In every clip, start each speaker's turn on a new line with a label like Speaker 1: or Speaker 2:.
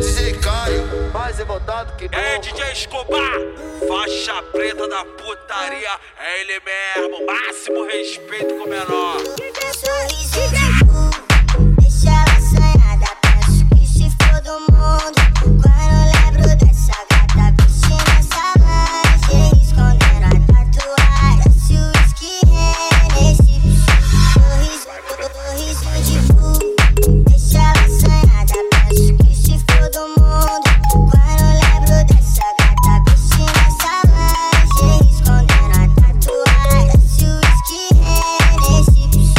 Speaker 1: DJ Caio, mais revoltado que
Speaker 2: É DJ Escobar, faixa preta da putaria. É ele mesmo, máximo respeito com o menor.
Speaker 3: Sorriso de cu, deixa ela assanhada. Penso que se for do mundo. Quando lembro dessa gata vestindo essa lingerie, escondendo a tatuagem, esse whisky nesse sorriso de cu, deixa ela assanhada. Penso que se for do mundo. Quando lembro dessa gata vestindo essa lingerie, escondendo a tatuagem, esse whisky nesse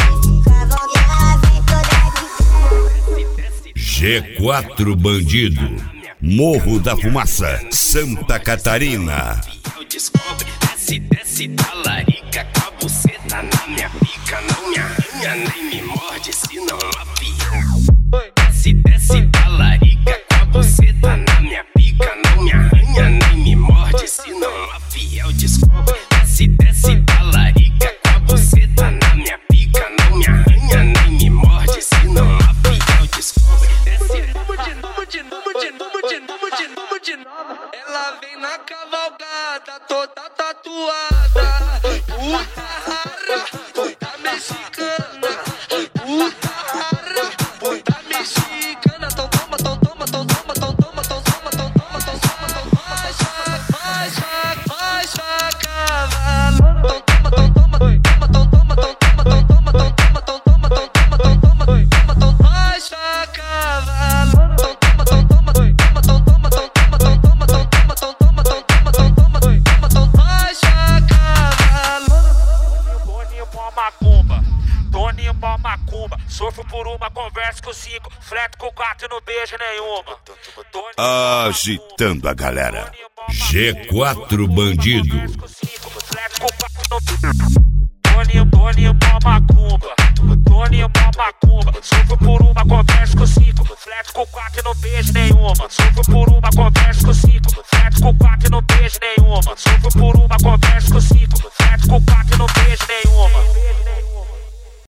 Speaker 4: G4 Bandido, Morro da Fumaça, Santa Catarina.
Speaker 5: Descobre, desce da larica, com a buceta na minha pica. Não me arranha nem me morde, senão avião. Desce da larica, com a buceta na minha pica. Não me arranha nem me morde, senão avião. Descobre, desce da larica, com a buceta na minha pica. Não me arranha nem me morde, senão avião. Descobre, vamos de novo. Ela vem na cavalgada, toda tatuada. Puta rara, puta mexicana. Puta rara, puta mexicana. Toma. Faixa, cavalo. Faixa, cavalo. Toninho mó macumba, sofro por uma conversa com 5, fleto com 4 e não beijo nenhuma.
Speaker 4: Agitando a galera, G4 Bandido.
Speaker 2: Toninho mó macumba, Toninho mó macumba, sofro por uma conversa com 5, fleto com 4 e não beijo nenhuma. Sofro por uma conversa com 5, fleto com 4 e não beijo nenhuma. Sofro por uma conversa com 5.